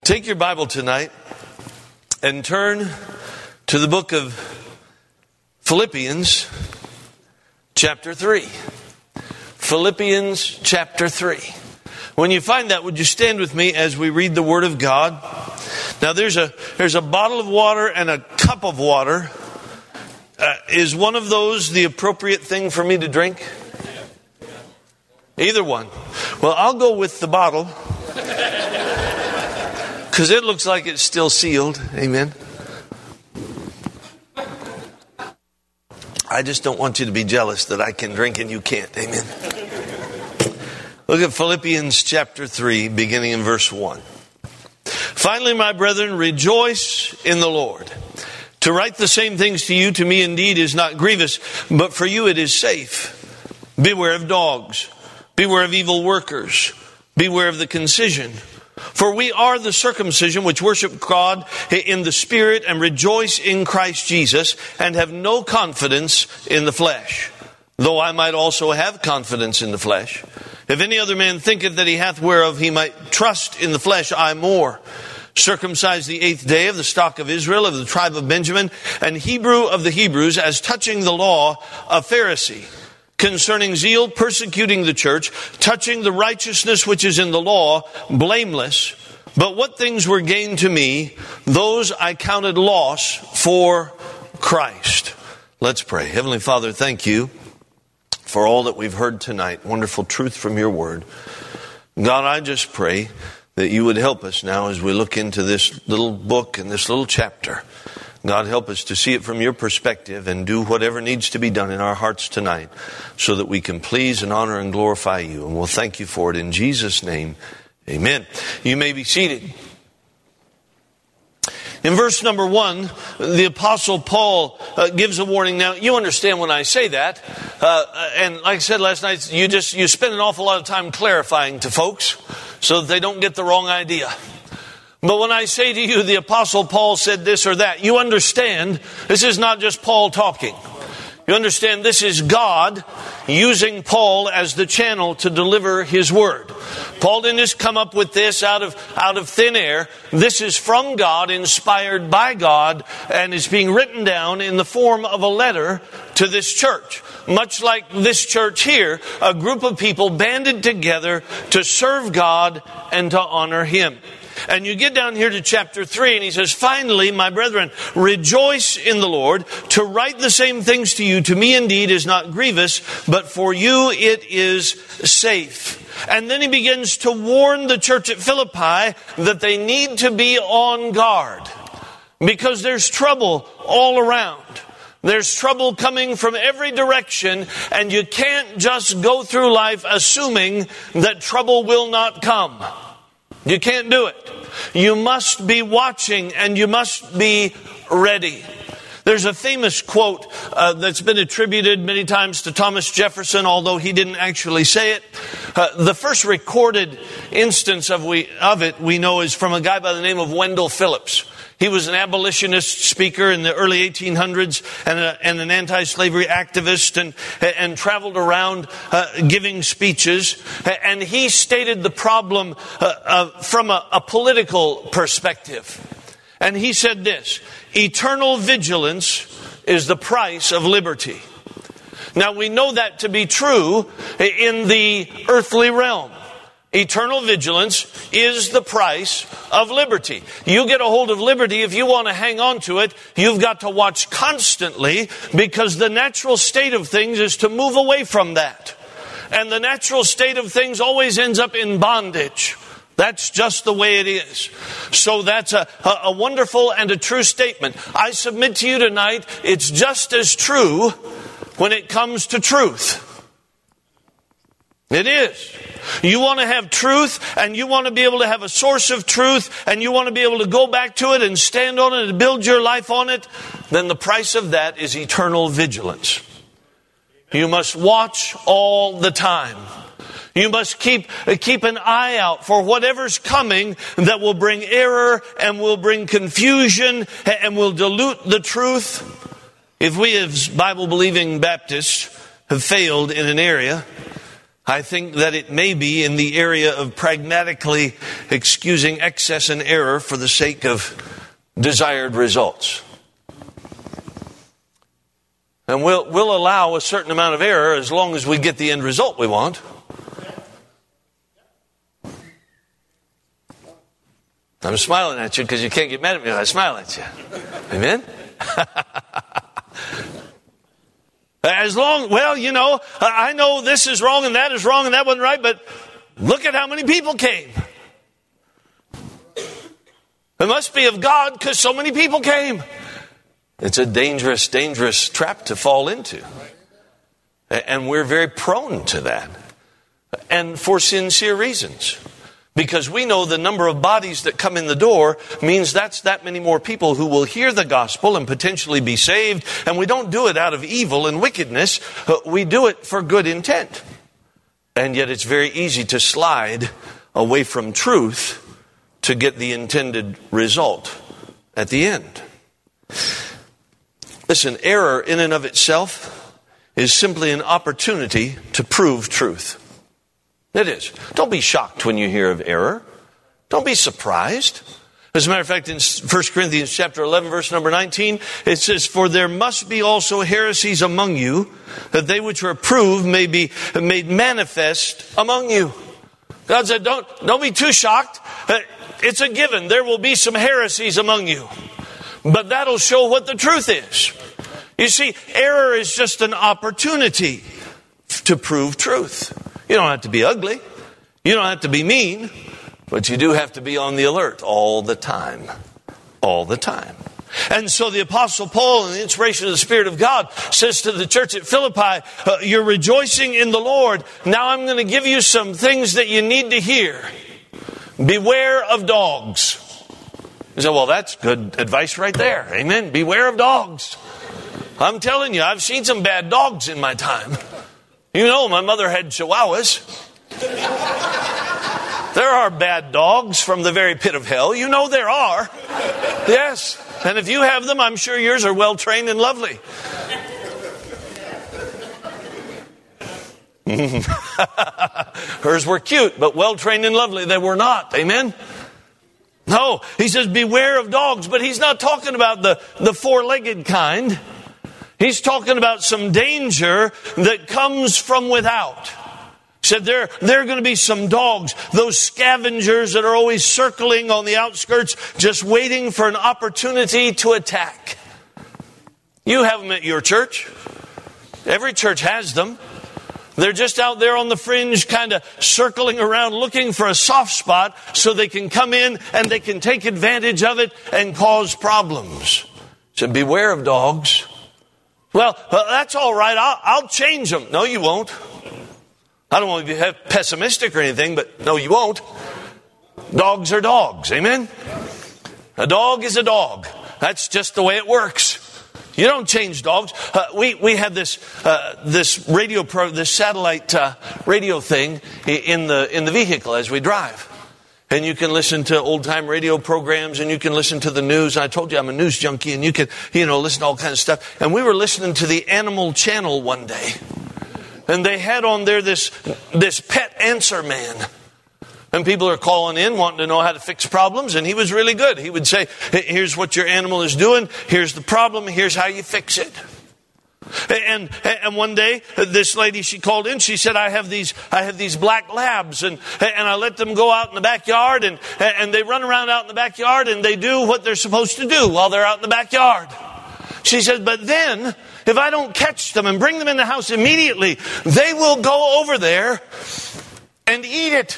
Take your Bible tonight and turn to the book of Philippians chapter 3. Philippians chapter 3. When you find that, would you stand with me as we read the Word of God? Now there's a bottle of water and a cup of water. Is one of those the appropriate thing for me to drink? Either one. Well, I'll go with the bottle. Because it looks like it's still sealed. Amen. I just don't want you to be jealous that I can drink and you can't. Amen. Look at Philippians chapter 3, beginning in verse 1. Finally, my brethren, rejoice in the Lord. To write the same things to you, to me indeed is not grievous, but for you it is safe. Beware of dogs. Beware of evil workers. Beware of the concision. For we are the circumcision which worship God in the Spirit and rejoice in Christ Jesus and have no confidence in the flesh, though I might also have confidence in the flesh. If any other man thinketh that he hath whereof he might trust in the flesh, I more. Circumcised the 8th day of the stock of Israel, of the tribe of Benjamin, and Hebrew of the Hebrews, as touching the law, a Pharisee. Concerning zeal, persecuting the church, touching the righteousness which is in the law, blameless. But what things were gained to me, those I counted loss for Christ. Let's pray. Heavenly Father, thank you for all that we've heard tonight. Wonderful truth from your word. God, I just pray that you would help us now as we look into this little book and this little chapter. God, help us to see it from your perspective and do whatever needs to be done in our hearts tonight so that we can please and honor and glorify you. And we'll thank you for it in Jesus' name. Amen. You may be seated. In verse number 1, the Apostle Paul gives a warning. Now, you understand when I say that. And like I said last night, you spend an awful lot of time clarifying to folks so that they don't get the wrong idea. But when I say to you, the Apostle Paul said this or that, you understand this is not just Paul talking. You understand this is God using Paul as the channel to deliver his word. Paul didn't just come up with this out of thin air. This is from God, inspired by God, and is being written down in the form of a letter to this church. Much like this church here, a group of people banded together to serve God and to honor Him. And you get down here to chapter 3 and he says, finally, my brethren, rejoice in the Lord. To write the same things to you, to me indeed is not grievous, but for you it is safe. And then he begins to warn the church at Philippi that they need to be on guard because there's trouble all around. There's trouble coming from every direction, and you can't just go through life assuming that trouble will not come. You can't do it. You must be watching and you must be ready. There's a famous quote that's been attributed many times to Thomas Jefferson, although he didn't actually say it. The first recorded instance of it we know is from a guy by the name of Wendell Phillips. He was an abolitionist speaker in the early 1800s and an anti-slavery activist and traveled around giving speeches. And he stated the problem from a political perspective. And he said this: eternal vigilance is the price of liberty. Now we know that to be true in the earthly realm. Eternal vigilance is the price of liberty. You get a hold of liberty, if you want to hang on to it, you've got to watch constantly, because the natural state of things is to move away from that. And the natural state of things always ends up in bondage. That's just the way it is. So that's a wonderful and a true statement. I submit to you tonight, it's just as true when it comes to truth. It is. You want to have truth, and you want to be able to have a source of truth, and you want to be able to go back to it and stand on it and build your life on it, then the price of that is eternal vigilance. You must watch all the time. You must keep an eye out for whatever's coming that will bring error and will bring confusion and will dilute the truth. If we as Bible-believing Baptists have failed in an area, I think that it may be in the area of pragmatically excusing excess and error for the sake of desired results. And we'll allow a certain amount of error as long as we get the end result we want. I'm smiling at you because you can't get mad at me if I smile at you. Amen? As long, I know this is wrong and that wasn't right, but look at how many people came. It must be of God because so many people came. It's a dangerous, dangerous trap to fall into. And we're very prone to that. And for sincere reasons. Because we know the number of bodies that come in the door means that's that many more people who will hear the gospel and potentially be saved. And we don't do it out of evil and wickedness. We do it for good intent. And yet it's very easy to slide away from truth to get the intended result at the end. Listen, error in and of itself is simply an opportunity to prove truth. It is. Don't be shocked when you hear of error. Don't be surprised. As a matter of fact, in 1 Corinthians chapter 11, verse number 19, it says, "For there must be also heresies among you, that they which are approved may be made manifest among you." God said, don't be too shocked. It's a given. There will be some heresies among you. But that'll show what the truth is. You see, error is just an opportunity to prove truth. You don't have to be ugly. You don't have to be mean. But you do have to be on the alert all the time. All the time. And so the Apostle Paul, in the inspiration of the Spirit of God, says to the church at Philippi, you're rejoicing in the Lord. Now I'm going to give you some things that you need to hear. Beware of dogs. You say, well, that's good advice right there. Amen. Beware of dogs. I'm telling you, I've seen some bad dogs in my time. You know, my mother had chihuahuas. There are bad dogs from the very pit of hell. You know there are. Yes. And if you have them, I'm sure yours are well trained and lovely. Hers were cute, but well trained and lovely they were not. Amen? No, he says beware of dogs, but he's not talking about the four-legged kind. He's talking about some danger that comes from without. He said there are going to be some dogs, those scavengers that are always circling on the outskirts, just waiting for an opportunity to attack. You have them at your church. Every church has them. They're just out there on the fringe, kind of circling around, looking for a soft spot so they can come in and they can take advantage of it and cause problems. So beware of dogs. Well, that's all right. I'll change them. No, you won't. I don't want to be pessimistic or anything, but no, you won't. Dogs are dogs. Amen? A dog is a dog. That's just the way it works. You don't change dogs. We have this radio this satellite radio thing in the vehicle as we drive. And you can listen to old-time radio programs, and you can listen to the news. I told you I'm a news junkie, and you can, listen to all kinds of stuff. And we were listening to the Animal Channel one day. And they had on there this pet answer man. And people are calling in wanting to know how to fix problems, and he was really good. He would say, here's what your animal is doing, here's the problem, here's how you fix it. And one day, this lady, she called in, she said, I have these black labs, and I let them go out in the backyard, and they run around out in the backyard, and they do what they're supposed to do while they're out in the backyard. She said, but then, if I don't catch them and bring them in the house immediately, they will go over there and eat it.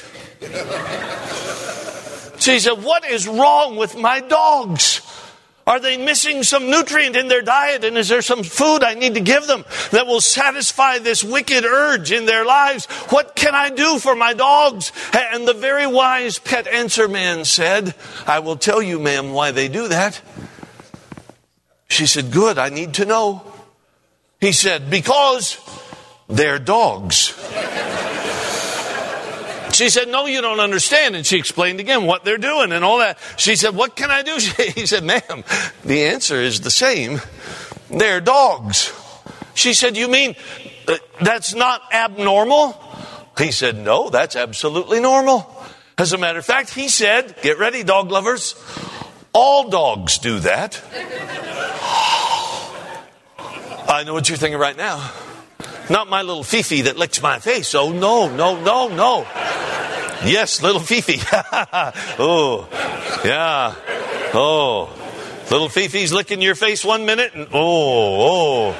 She said, what is wrong with my dogs? Are they missing some nutrient in their diet? And is there some food I need to give them that will satisfy this wicked urge in their lives? What can I do for my dogs? And the very wise pet answer man said, I will tell you, ma'am, why they do that. She said, good, I need to know. He said, because they're dogs. She said, no, you don't understand. And she explained again what they're doing and all that. She said, what can I do? He said, ma'am, the answer is the same. They're dogs. She said, you mean that's not abnormal? He said, no, that's absolutely normal. As a matter of fact, he said, get ready, dog lovers, all dogs do that. I know what you're thinking right now. Not my little Fifi that licks my face. Oh, no. Yes, little Fifi. Oh, yeah. Oh, little Fifi's licking your face 1 minute and oh.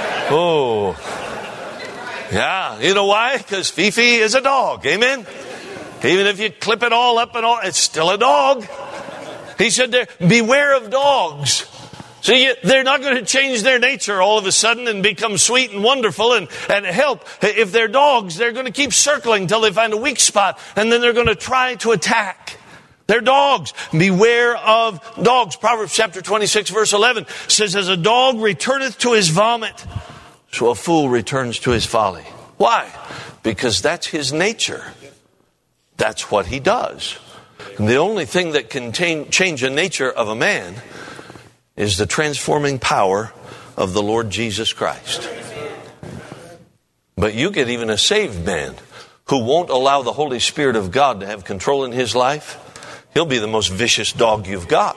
Yeah, you know why? Because Fifi is a dog. Amen? Even if you clip it all up and all, it's still a dog. He said, beware of dogs. See, they're not going to change their nature all of a sudden and become sweet and wonderful and help. If they're dogs, they're going to keep circling until they find a weak spot, and then they're going to try to attack. They're dogs. Beware of dogs. Proverbs chapter 26, verse 11 says, as a dog returneth to his vomit, so a fool returns to his folly. Why? Because that's his nature. That's what he does. And the only thing that can change the nature of a man is the transforming power of the Lord Jesus Christ. But you get even a saved man who won't allow the Holy Spirit of God to have control in his life. He'll be the most vicious dog you've got.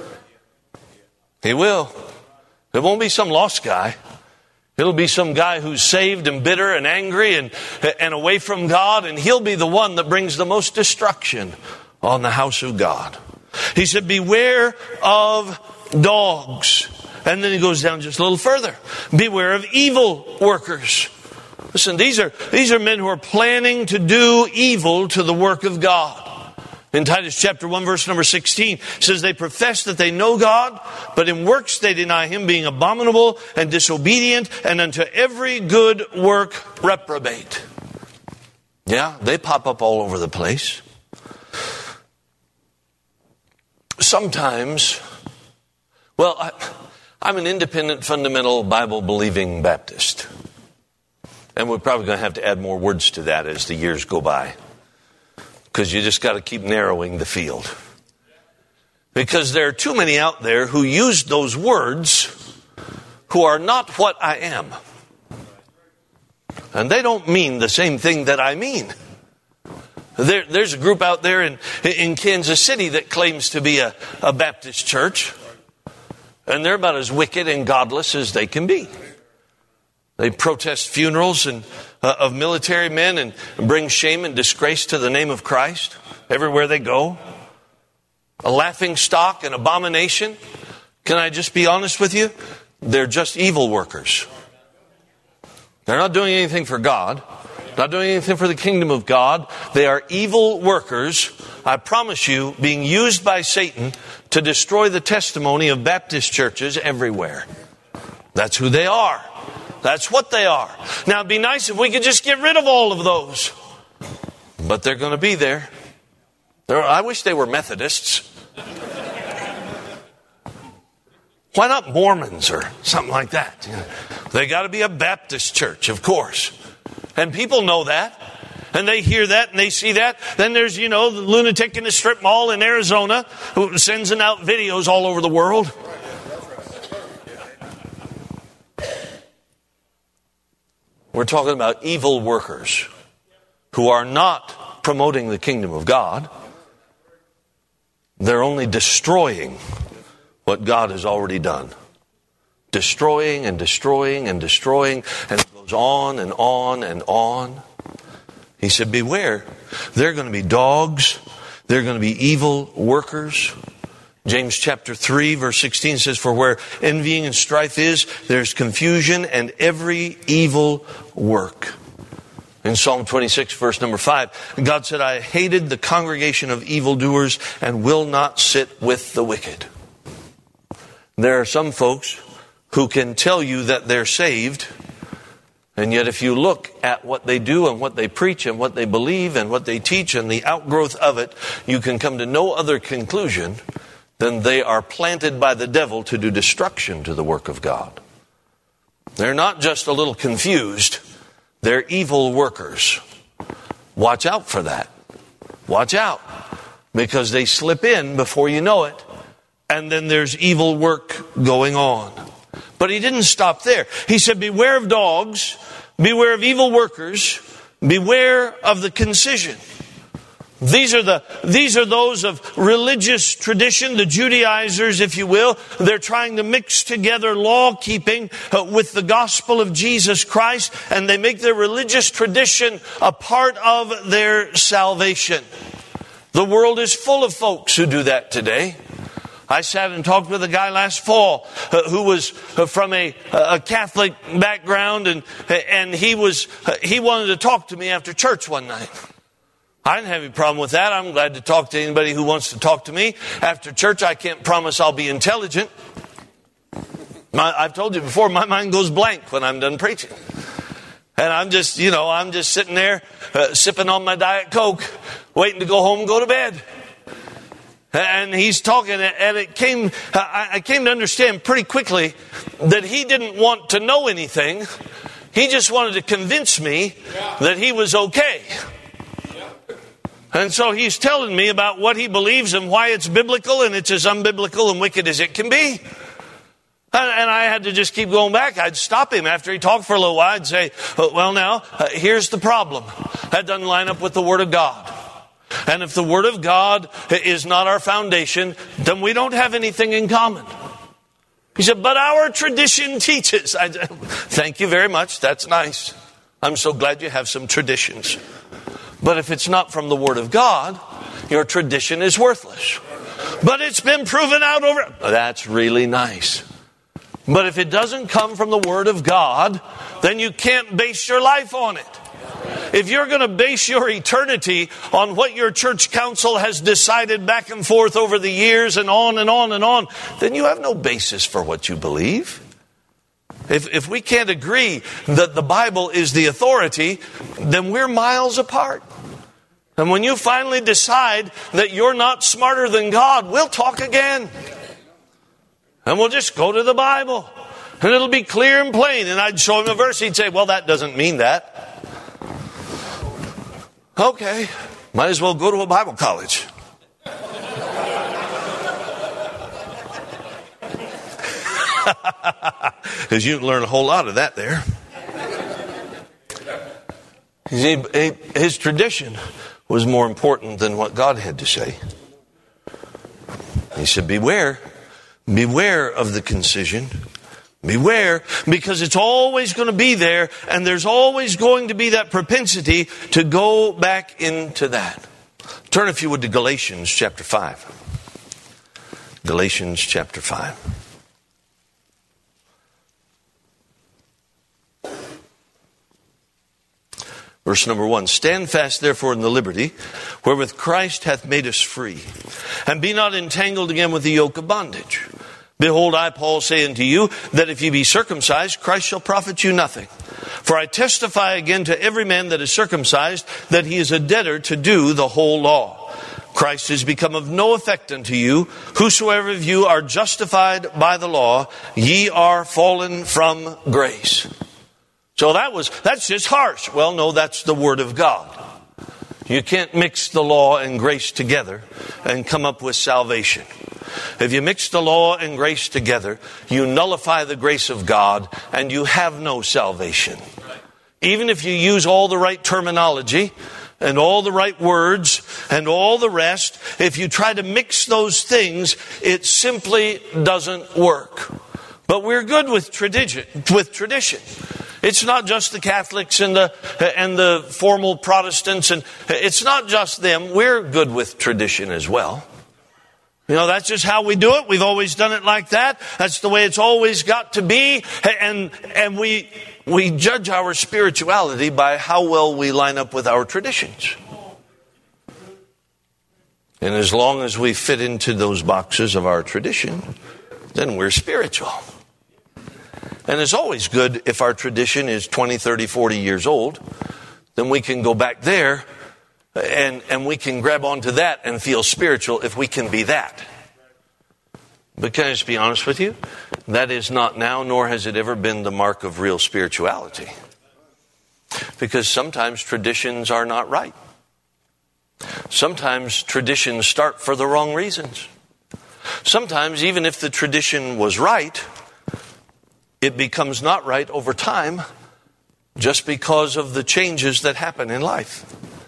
He will. It won't be some lost guy. It'll be some guy who's saved and bitter and angry and away from God, and he'll be the one that brings the most destruction on the house of God. He said, beware of dogs. And then he goes down just a little further. Beware of evil workers. Listen, these are men who are planning to do evil to the work of God. In Titus chapter 1, verse number 16, it says, they profess that they know God, but in works they deny him, being abominable and disobedient, and unto every good work reprobate. Yeah, they pop up all over the place. Sometimes, well, I'm an independent, fundamental, Bible-believing Baptist. And we're probably going to have to add more words to that as the years go by. Because you just got to keep narrowing the field. Because there are too many out there who use those words who are not what I am. And they don't mean the same thing that I mean. There's a group out there in Kansas City that claims to be a Baptist church. And they're about as wicked and godless as they can be. They protest funerals of military men and bring shame and disgrace to the name of Christ everywhere they go. A laughing stock, an abomination. Can I just be honest with you? They're just evil workers. They're not doing anything for God. Not doing anything for the kingdom of God. They are evil workers, I promise you, being used by Satan to destroy the testimony of Baptist churches everywhere. That's who they are. That's what they are. Now, it'd be nice if we could just get rid of all of those. But they're going to be there. I wish they were Methodists. Why not Mormons or something like that? They got to be a Baptist church, of course. And people know that. And they hear that and they see that. Then there's, the lunatic in the strip mall in Arizona who sends out videos all over the world. We're talking about evil workers who are not promoting the kingdom of God. They're only destroying what God has already done. Destroying and destroying and destroying, and it goes on and on and on. He said, beware. They're going to be dogs. They're going to be evil workers. James chapter 3 verse 16 says, for where envying and strife is, there's confusion and every evil work. In Psalm 26 verse number 5, God said, I hated the congregation of evildoers and will not sit with the wicked. There are some folks who can tell you that they're saved, and yet if you look at what they do and what they preach and what they believe and what they teach and the outgrowth of it, you can come to no other conclusion then they are planted by the devil to do destruction to the work of God. They're not just a little confused. They're evil workers. Watch out for that. Watch out. Because they slip in before you know it. And then there's evil work going on. But he didn't stop there. He said, beware of dogs. Beware of evil workers. Beware of the concision. These are those of religious tradition, the Judaizers, if you will. They're trying to mix together law-keeping with the gospel of Jesus Christ, and they make their religious tradition a part of their salvation. The world is full of folks who do that today. I sat and talked with a guy last fall who was from a Catholic background, and he wanted to talk to me after church one night. I didn't have any problem with that. I'm glad to talk to anybody who wants to talk to me. After church, I can't promise I'll be intelligent. I've told you before, my mind goes blank when I'm done preaching. And I'm just sitting there sipping on my Diet Coke, waiting to go home and go to bed. And he's talking, and I came to understand pretty quickly that he didn't want to know anything. He just wanted to convince me that he was okay. And so he's telling me about what he believes and why it's biblical, and it's as unbiblical and wicked as it can be. And I had to just keep going back. I'd stop him after he talked for a little while. I'd say, well, now, here's the problem. That doesn't line up with the Word of God. And if the Word of God is not our foundation, then we don't have anything in common. He said, but our tradition teaches. I said, thank you very much. That's nice. I'm so glad you have some traditions. But if it's not from the Word of God, your tradition is worthless. But it's been proven out over... That's really nice. But if it doesn't come from the Word of God, then you can't base your life on it. If you're going to base your eternity on what your church council has decided back and forth over the years and on and on and on, then you have no basis for what you believe. If we can't agree that the Bible is the authority, then we're miles apart. And when you finally decide that you're not smarter than God, we'll talk again. And we'll just go to the Bible. And it'll be clear and plain. And I'd show him a verse. He'd say, well, that doesn't mean that. Okay, might as well go to a Bible college. Because you can learn a whole lot of that there. His tradition was more important than what God had to say. He said, beware of the concision. Beware, because it's always going to be there, and there's always going to be that propensity to go back into that. Turn, if you would, to Galatians chapter 5. Galatians chapter 5. Verse number 1, stand fast therefore in the liberty wherewith Christ hath made us free, and be not entangled again with the yoke of bondage. Behold, I, Paul, say unto you, that if ye be circumcised, Christ shall profit you nothing. For I testify again to every man that is circumcised, that he is a debtor to do the whole law. Christ is become of no effect unto you. Whosoever of you are justified by the law, ye are fallen from grace. So that's just harsh. Well, no, that's the Word of God. You can't mix the law and grace together and come up with salvation. If you mix the law and grace together, you nullify the grace of God and you have no salvation. Even if you use all the right terminology and all the right words and all the rest, if you try to mix those things, it simply doesn't work. But we're good with tradition. It's not just the Catholics and the formal Protestants, and it's not just them. We're good with tradition as well. You know, that's just how we do it. We've always done it like that. That's the way it's always got to be. And we judge our spirituality by how well we line up with our traditions. And as long as we fit into those boxes of our tradition, then we're spiritual. And it's always good if our tradition is 20, 30, 40 years old. Then we can go back there and we can grab onto that and feel spiritual if we can be that. But can I just be honest with you? That is not now, nor has it ever been the mark of real spirituality. Because sometimes traditions are not right. Sometimes traditions start for the wrong reasons. Sometimes even if the tradition was right, it becomes not right over time just because of the changes that happen in life.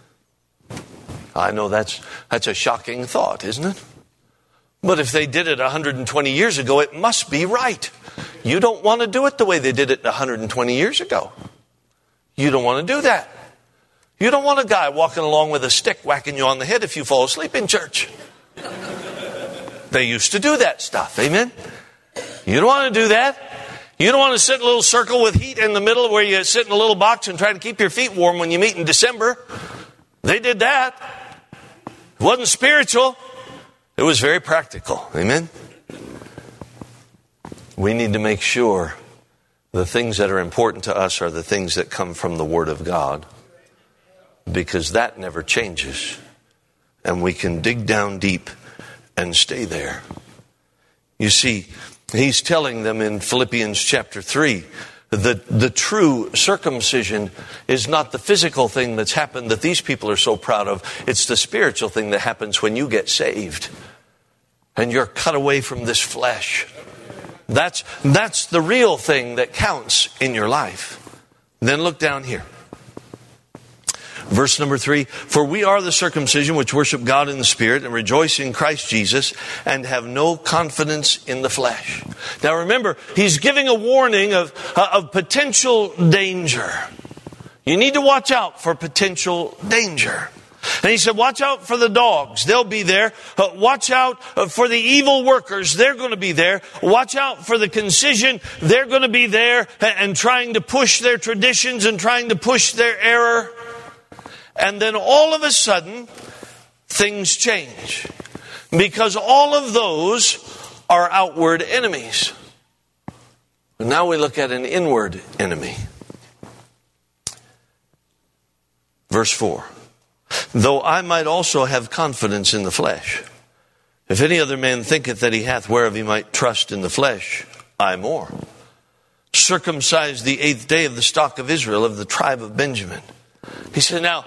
I know that's a shocking thought, isn't it? But if they did it 120 years ago, it must be right. You don't want to do it the way they did it 120 years ago. You don't want to do that. You don't want a guy walking along with a stick whacking you on the head if you fall asleep in church. They used to do that stuff, amen? You don't want to do that. You don't want to sit in a little circle with heat in the middle where you sit in a little box and try to keep your feet warm when you meet in December. They did that. It wasn't spiritual. It was very practical. Amen? We need to make sure the things that are important to us are the things that come from the Word of God, because that never changes. And we can dig down deep and stay there. You see, he's telling them in Philippians chapter 3 that the true circumcision is not the physical thing that's happened that these people are so proud of. It's the spiritual thing that happens when you get saved and you're cut away from this flesh. That's the real thing that counts in your life. Then look down here. Verse number 3, for we are the circumcision which worship God in the Spirit and rejoice in Christ Jesus and have no confidence in the flesh. Now remember, he's giving a warning of potential danger. You need to watch out for potential danger. And he said, watch out for the dogs. They'll be there. Watch out for the evil workers. They're going to be there. Watch out for the concision. They're going to be there and trying to push their traditions and trying to push their error. And then all of a sudden, things change. Because all of those are outward enemies. But now we look at an inward enemy. Verse 4. Though I might also have confidence in the flesh. If any other man thinketh that he hath whereof he might trust in the flesh, I more. Circumcised the 8th day of the stock of Israel, of the tribe of Benjamin. He said, now,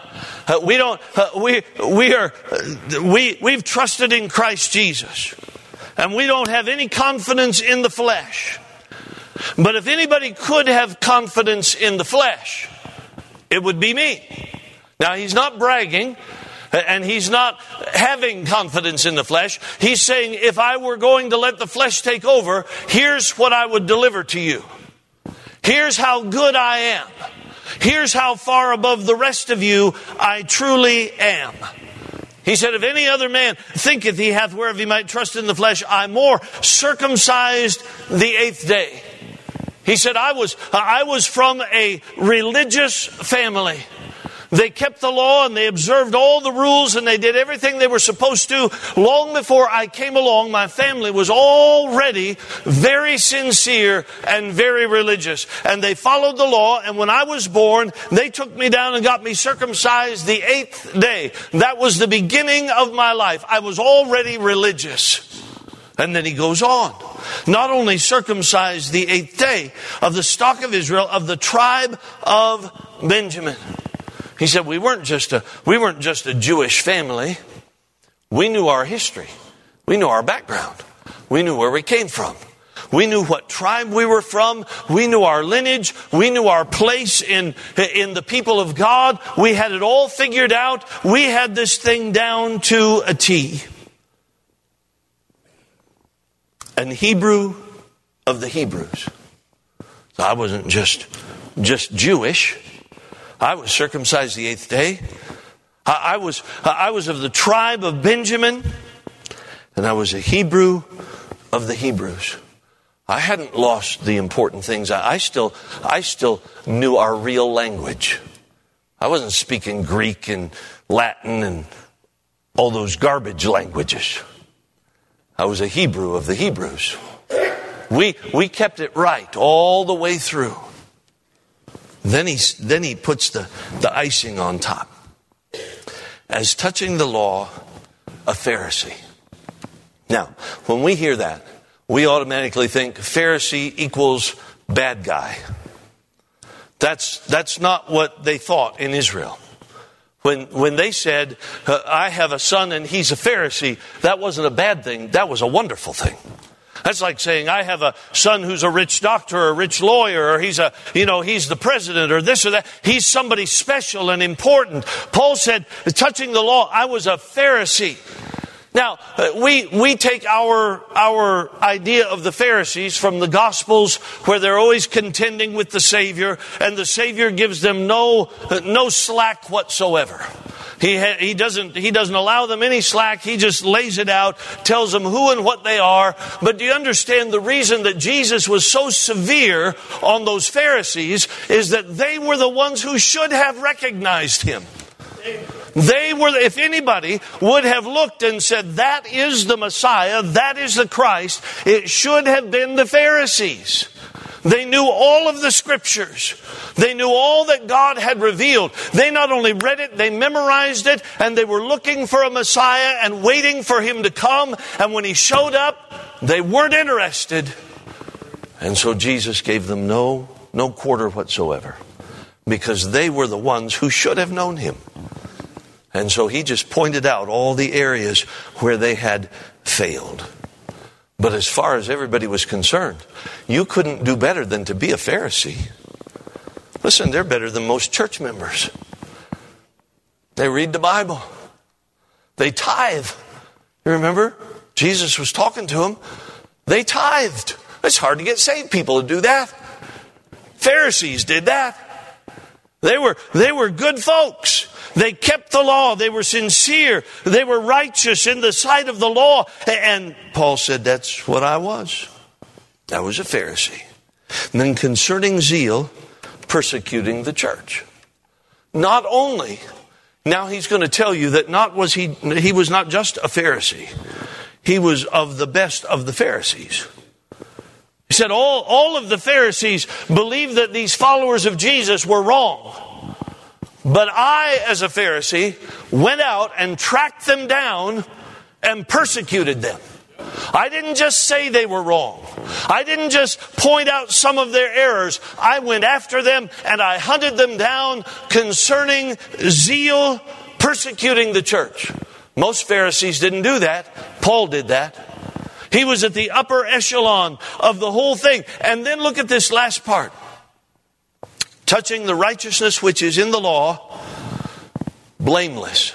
we've trusted in Christ Jesus. And we don't have any confidence in the flesh. But if anybody could have confidence in the flesh, it would be me. Now, he's not bragging, and he's not having confidence in the flesh. He's saying, if I were going to let the flesh take over, here's what I would deliver to you. Here's how good I am. Here's how far above the rest of you I truly am. He said, if any other man thinketh he hath whereof he might trust in the flesh, I more. Circumcised the 8th day. He said, I was from a religious family. They kept the law and they observed all the rules and they did everything they were supposed to. Long before I came along, my family was already very sincere and very religious. And they followed the law, and when I was born, they took me down and got me circumcised the 8th day. That was the beginning of my life. I was already religious. And then he goes on. Not only circumcised the 8th day of the stock of Israel, of the tribe of Benjamin. He said, we weren't just a Jewish family. We knew our history. We knew our background. We knew where we came from. We knew what tribe we were from. We knew our lineage. We knew our place in the people of God. We had it all figured out. We had this thing down to a T. An Hebrew of the Hebrews. So I wasn't just Jewish. I was circumcised the 8th day. I was of the tribe of Benjamin, and I was a Hebrew of the Hebrews. I hadn't lost the important things. I still knew our real language. I wasn't speaking Greek and Latin and all those garbage languages. I was a Hebrew of the Hebrews. We kept it right all the way through. Then he puts the icing on top. As touching the law, a Pharisee. Now, when we hear that, we automatically think Pharisee equals bad guy. That's not what they thought in Israel. When they said, I have a son and he's a Pharisee, that wasn't a bad thing. That was a wonderful thing. That's like saying, I have a son who's a rich doctor or a rich lawyer, or he's the president or this or that. He's somebody special and important. Paul said, touching the law, I was a Pharisee. Now, we take our idea of the Pharisees from the Gospels, where they're always contending with the Savior, and the Savior gives them no slack whatsoever. He doesn't allow them any slack. He just lays it out, tells them who and what they are. But do you understand the reason that Jesus was so severe on those Pharisees is that they were the ones who should have recognized him. They were, if anybody would have looked and said, that is the Messiah, that is the Christ, it should have been the Pharisees. They knew all of the Scriptures. They knew all that God had revealed. They not only read it, they memorized it, and they were looking for a Messiah and waiting for him to come. And when he showed up, they weren't interested. And so Jesus gave them no quarter whatsoever, because they were the ones who should have known him. And so he just pointed out all the areas where they had failed. But as far as everybody was concerned, you couldn't do better than to be a Pharisee. Listen, they're better than most church members. They read the Bible. They tithe. You remember? Jesus was talking to them. They tithed. It's hard to get saved people to do that. Pharisees did that. They were good folks. They kept the law. They were sincere. They were righteous in the sight of the law. And Paul said, that's what I was. I was a Pharisee. And then concerning zeal, persecuting the church. Not only, now he's going to tell you that he was not just a Pharisee. He was of the best of the Pharisees. He said all of the Pharisees believed that these followers of Jesus were wrong. But I, as a Pharisee, went out and tracked them down and persecuted them. I didn't just say they were wrong. I didn't just point out some of their errors. I went after them and I hunted them down concerning zeal, persecuting the church. Most Pharisees didn't do that. Paul did that. He was at the upper echelon of the whole thing. And then look at this last part. Touching the righteousness which is in the law, blameless.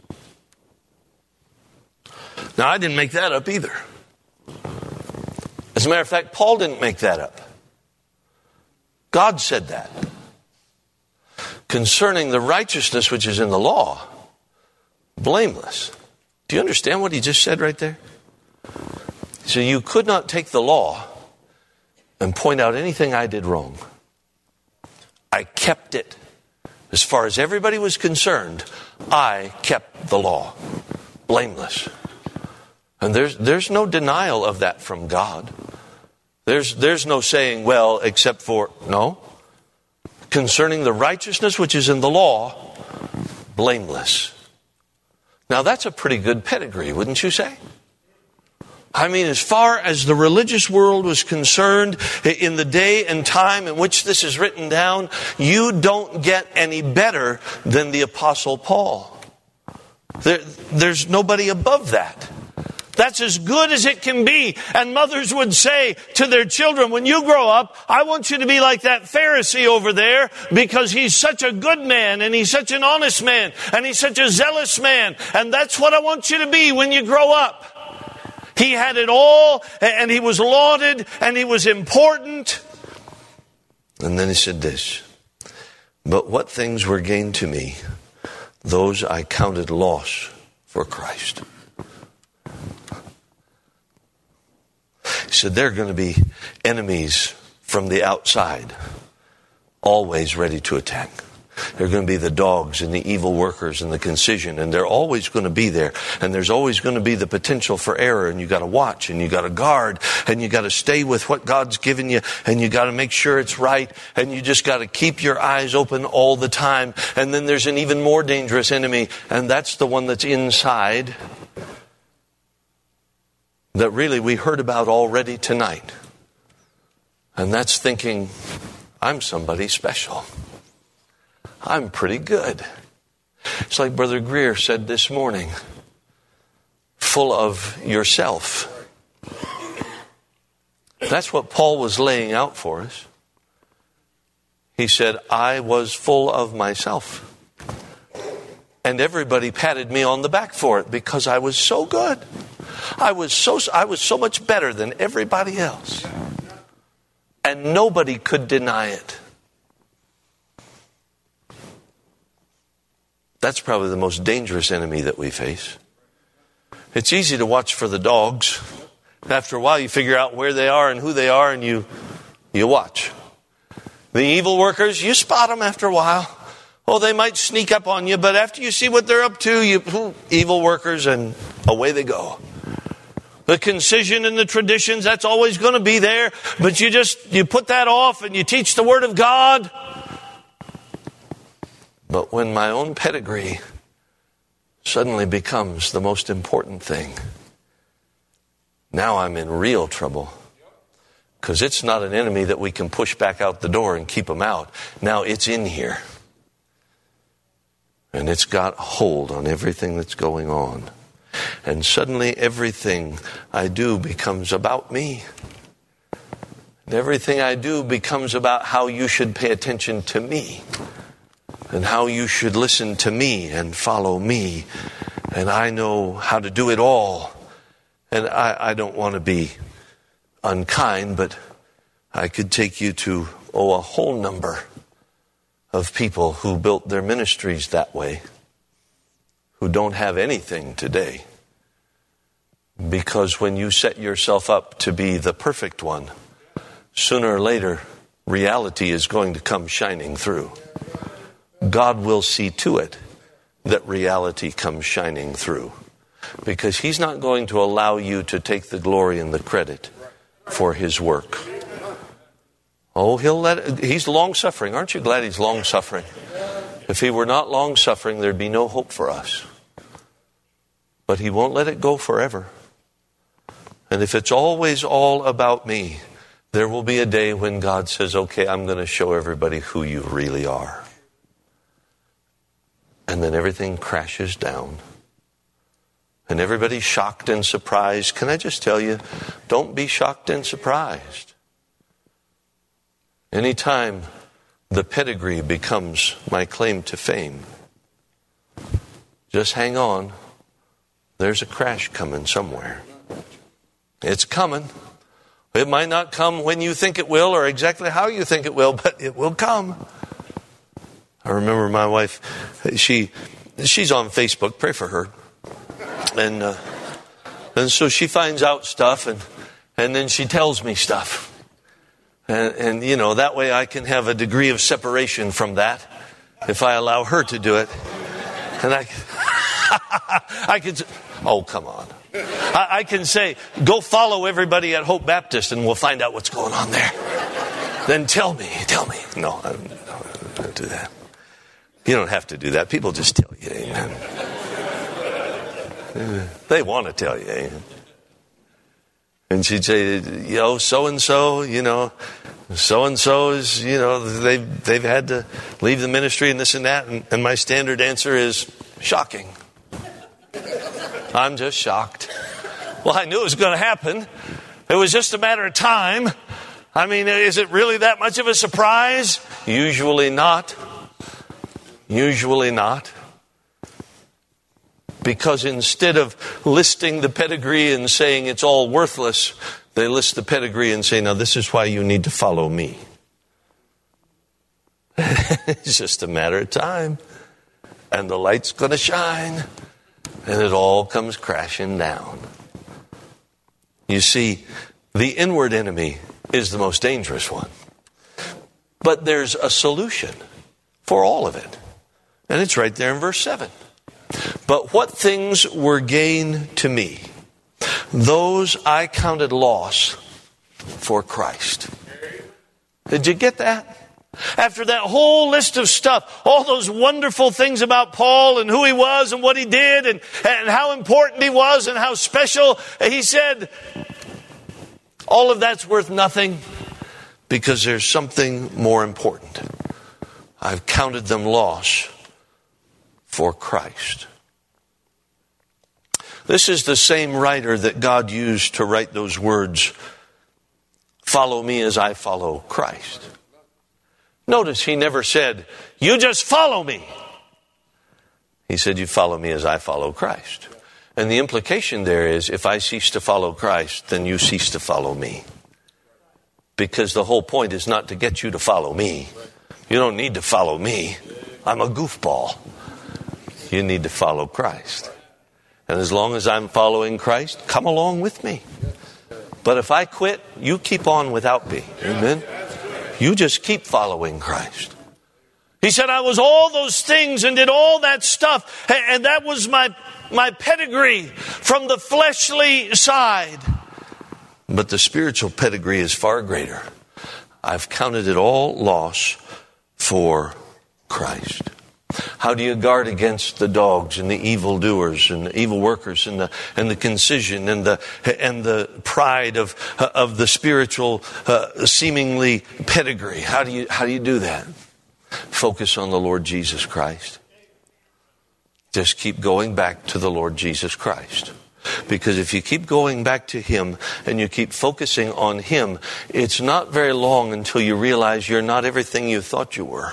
Now, I didn't make that up either. As a matter of fact, Paul didn't make that up. God said that. Concerning the righteousness which is in the law, blameless. Do you understand what he just said right there? So you could not take the law and point out anything I did wrong. I kept it. As far as everybody was concerned, I kept the law. Blameless. And there's no denial of that from God. There's no saying, well, except for, no. Concerning the righteousness which is in the law, blameless. Now that's a pretty good pedigree, wouldn't you say? I mean, as far as the religious world was concerned, in the day and time in which this is written down, you don't get any better than the Apostle Paul. There's nobody above that. That's as good as it can be. And mothers would say to their children, when you grow up, I want you to be like that Pharisee over there, because he's such a good man, and he's such an honest man, and he's such a zealous man. And that's what I want you to be when you grow up. He had it all, and he was lauded, and he was important. And then he said this, but what things were gained to me, those I counted loss for Christ. He said there are going to be enemies from the outside, always ready to attack. There are going to be the dogs and the evil workers and the concision, and they're always going to be there. And there's always going to be the potential for error, and you got to watch, and you got to guard, and you got to stay with what God's given you, and you got to make sure it's right, and you just got to keep your eyes open all the time. And then there's an even more dangerous enemy, and that's the one that's inside, that really we heard about already tonight. And that's thinking, I'm somebody special. I'm pretty good. It's like Brother Greer said this morning, full of yourself. That's what Paul was laying out for us. He said, I was full of myself. And everybody patted me on the back for it because I was so good. I was so much better than everybody else. And nobody could deny it. That's probably the most dangerous enemy that we face. It's easy to watch for the dogs. After a while, you figure out where they are and who they are, and you watch. The evil workers, you spot them after a while. Oh, they might sneak up on you, but after you see what they're up to, evil workers, and away they go. The concision and the traditions, that's always going to be there, but you put that off and you teach the Word of God. But when my own pedigree suddenly becomes the most important thing, now I'm in real trouble. Because it's not an enemy that we can push back out the door and keep them out. Now it's in here. And it's got hold on everything that's going on. And suddenly everything I do becomes about me. And everything I do becomes about how you should pay attention to me. And how you should listen to me and follow me. And I know how to do it all. And I don't want to be unkind, but I could take you to, a whole number of people who built their ministries that way, who don't have anything today. Because when you set yourself up to be the perfect one, sooner or later, reality is going to come shining through. God will see to it that reality comes shining through. Because He's not going to allow you to take the glory and the credit for His work. Oh, He's long-suffering. Aren't you glad He's long-suffering? If He were not long-suffering, there'd be no hope for us. But He won't let it go forever. And if it's always all about me, there will be a day when God says, okay, I'm going to show everybody who you really are. And then everything crashes down. And everybody's shocked and surprised. Can I just tell you, don't be shocked and surprised. Anytime the pedigree becomes my claim to fame, just hang on. There's a crash coming somewhere. It's coming. It might not come when you think it will or exactly how you think it will, but it will come. I remember my wife, she's on Facebook. Pray for her. And so she finds out stuff and then she tells me stuff. And that way I can have a degree of separation from that if I allow her to do it. And I could, oh, come on. I can say, go follow everybody at Hope Baptist and we'll find out what's going on there. Then tell me. No, I don't do that. You don't have to do that. People just tell you, amen. They want to tell you, amen. And she'd say, so-and-so, so-and-so is, they've had to leave the ministry and this and that. And my standard answer is shocking. I'm just shocked. Well, I knew it was going to happen. It was just a matter of time. I mean, is it really that much of a surprise? Usually not. Usually not. Because instead of listing the pedigree and saying it's all worthless, they list the pedigree and say, now this is why you need to follow me. It's just a matter of time. And the light's going to shine. And it all comes crashing down. You see, the inward enemy is the most dangerous one. But there's a solution for all of it. And it's right there in verse 7. But what things were gain to me, those I counted loss for Christ. Did you get that? After that whole list of stuff, all those wonderful things about Paul and who he was and what he did and how important he was and how special, he said, all of that's worth nothing because there's something more important. I've counted them loss for Christ. This is the same writer that God used to write those words follow me as I follow Christ. Notice he never said, you just follow me. He said, you follow me as I follow Christ. And the implication there is, if I cease to follow Christ, then you cease to follow me. Because the whole point is not to get you to follow me. You don't need to follow me. I'm a goofball. You need to follow Christ. And as long as I'm following Christ, come along with me. But if I quit, you keep on without me. Amen? You just keep following Christ. He said, I was all those things and did all that stuff. And that was my pedigree from the fleshly side. But the spiritual pedigree is far greater. I've counted it all loss for Christ. How do you guard against the dogs and the evildoers and the evil workers and the concision and the pride of the spiritual seemingly pedigree? How do you do that? Focus on the Lord Jesus Christ. Just keep going back to the Lord Jesus Christ. Because if you keep going back to Him and you keep focusing on Him, it's not very long until you realize you're not everything you thought you were.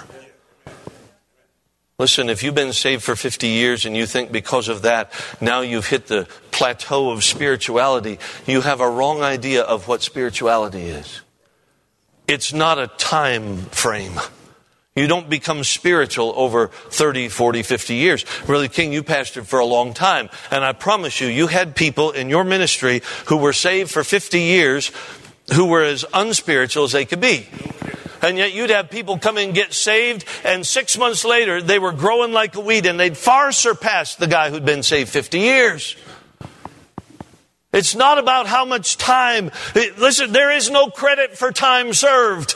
Listen, if you've been saved for 50 years and you think because of that, now you've hit the plateau of spirituality, you have a wrong idea of what spirituality is. It's not a time frame. You don't become spiritual over 30, 40, 50 years. Brother King, you pastored for a long time. And I promise you, you had people in your ministry who were saved for 50 years who were as unspiritual as they could be. And yet you'd have people come and get saved, and 6 months later, they were growing like a weed, and they'd far surpassed the guy who'd been saved 50 years. It's not about how much time. Listen, there is no credit for time served.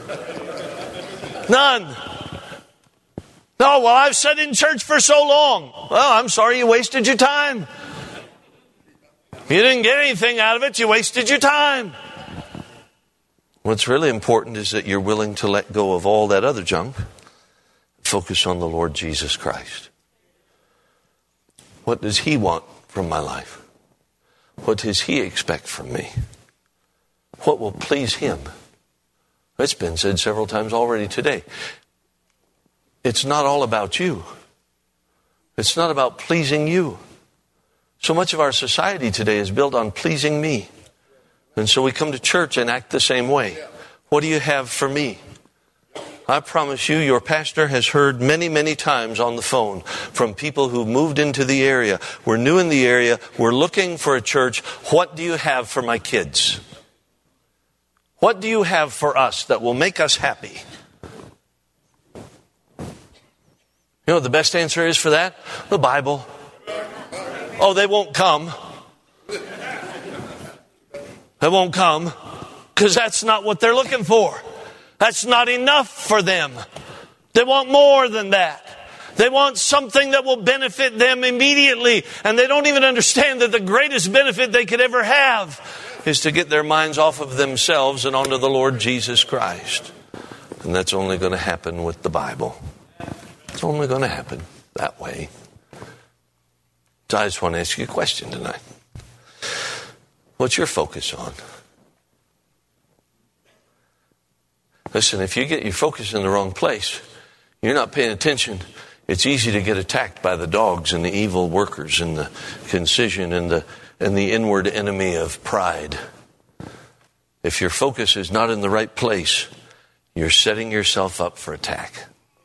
None. No, well, I've sat in church for so long. Well, I'm sorry you wasted your time. You didn't get anything out of it. You wasted your time. What's really important is that you're willing to let go of all that other junk. Focus on the Lord Jesus Christ. What does He want from my life? What does He expect from me? What will please Him? It's been said several times already today. It's not all about you. It's not about pleasing you. So much of our society today is built on pleasing me. And so we come to church and act the same way. What do you have for me? I promise you, your pastor has heard many, many times on the phone from people who moved into the area. We're new in the area. We're looking for a church. What do you have for my kids? What do you have for us that will make us happy? You know what the best answer is for that? The Bible. Oh, they won't come. They won't come because that's not what they're looking for. That's not enough for them. They want more than that. They want something that will benefit them immediately. And they don't even understand that the greatest benefit they could ever have is to get their minds off of themselves and onto the Lord Jesus Christ. And that's only going to happen with the Bible. It's only going to happen that way. So I just want to ask you a question tonight. What's your focus on? Listen, if you get your focus in the wrong place, you're not paying attention, it's easy to get attacked by the dogs and the evil workers and the concision and the inward enemy of pride. If your focus is not in the right place, you're setting yourself up for attack.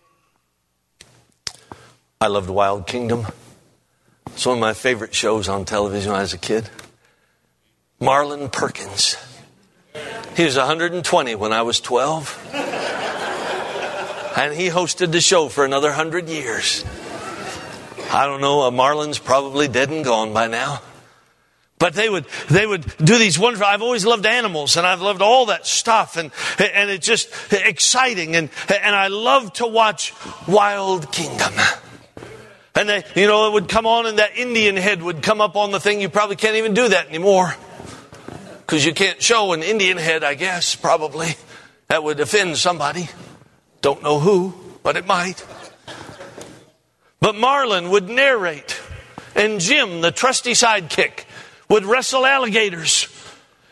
I loved Wild Kingdom. It's one of my favorite shows on television when I was a kid. Marlon Perkins. He was 120 when I was 12. And he hosted the show for another 100 years. I don't know, Marlon's probably dead and gone by now. But they would do these wonderful, I've always loved animals and I've loved all that stuff and it's just exciting and I love to watch Wild Kingdom. And they, it would come on and that Indian head would come up on the thing. You probably can't even do that anymore. Because you can't show an Indian head, I guess, probably. That would offend somebody. Don't know who, but it might. But Marlon would narrate. And Jim, the trusty sidekick, would wrestle alligators.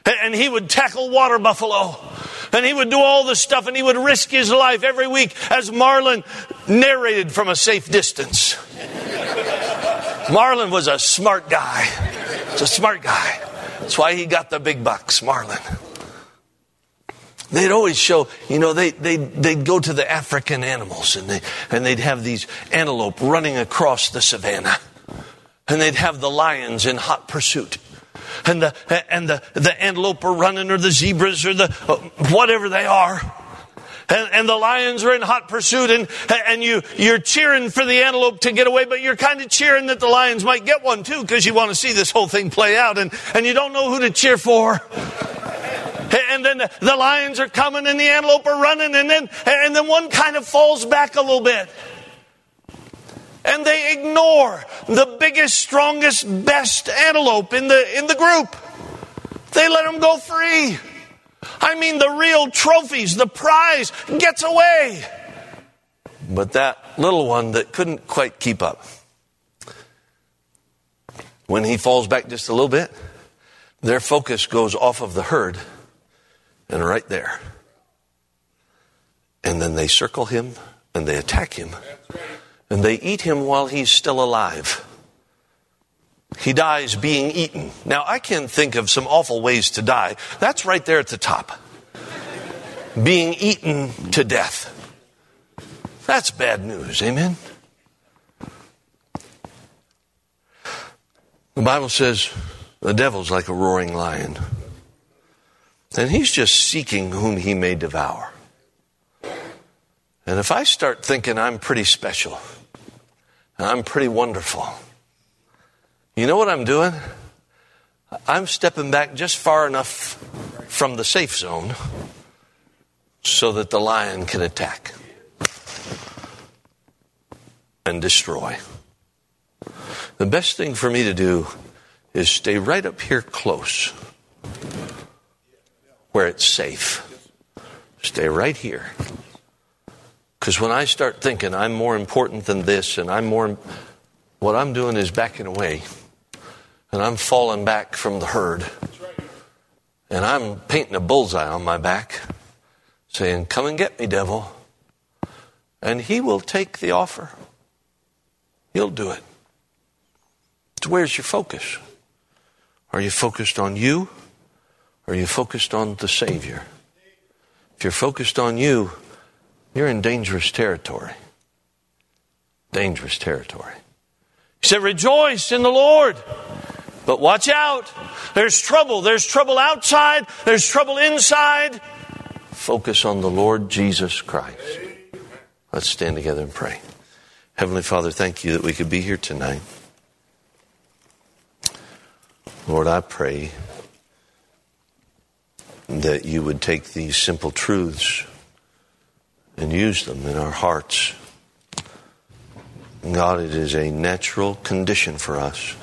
And he would tackle water buffalo. And he would do all this stuff, and he would risk his life every week as Marlin narrated from a safe distance. Marlin was a smart guy. He's a smart guy. That's why he got the big bucks, Marlin. They'd always show, they'd go to the African animals, and they'd have these antelope running across the savannah. And they'd have the lions in hot pursuit. And the antelope are running, or the zebras, or the whatever they are. And the lions are in hot pursuit, and you're cheering for the antelope to get away, but you're kind of cheering that the lions might get one too, because you want to see this whole thing play out, and you don't know who to cheer for. And then the lions are coming, and the antelope are running, and then one kind of falls back a little bit. And they ignore the biggest, strongest, best antelope in the group. They let them go free. I mean, the real trophies, the prize gets away. But that little one that couldn't quite keep up, when he falls back just a little bit, their focus goes off of the herd and right there. And then they circle him and they attack him. And they eat him while he's still alive. He dies being eaten. Now, I can think of some awful ways to die. That's right there at the top. Being eaten to death. That's bad news, amen? The Bible says the devil's like a roaring lion. And he's just seeking whom he may devour. And if I start thinking I'm pretty special, and I'm pretty wonderful, you know what I'm doing? I'm stepping back just far enough from the safe zone so that the lion can attack and destroy. The best thing for me to do is stay right up here close where it's safe. Stay right here. Because when I start thinking I'm more important than this, and what I'm doing is backing away. And I'm falling back from the herd. And I'm painting a bullseye on my back, saying, come and get me, devil. And he will take the offer. He'll do it. So where's your focus? Are you focused on you? Or are you focused on the Savior? If you're focused on you, you're in dangerous territory. Dangerous territory. He said, rejoice in the Lord. But watch out. There's trouble. There's trouble outside. There's trouble inside. Focus on the Lord Jesus Christ. Let's stand together and pray. Heavenly Father, thank you that we could be here tonight. Lord, I pray that you would take these simple truths and use them in our hearts. God, it is a natural condition for us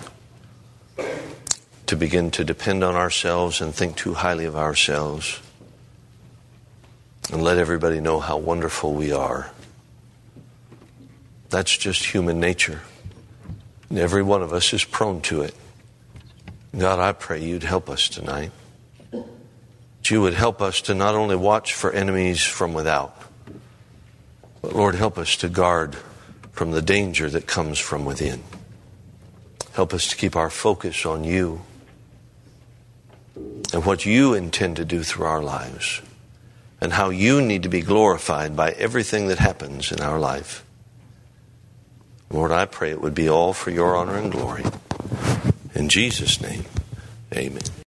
to begin to depend on ourselves and think too highly of ourselves and let everybody know how wonderful we are. That's just human nature. And every one of us is prone to it. God, I pray you'd help us tonight. That you would help us to not only watch for enemies from without, but Lord, help us to guard from the danger that comes from within. Help us to keep our focus on you and what you intend to do through our lives and how you need to be glorified by everything that happens in our life. Lord, I pray it would be all for your honor and glory. In Jesus' name, amen.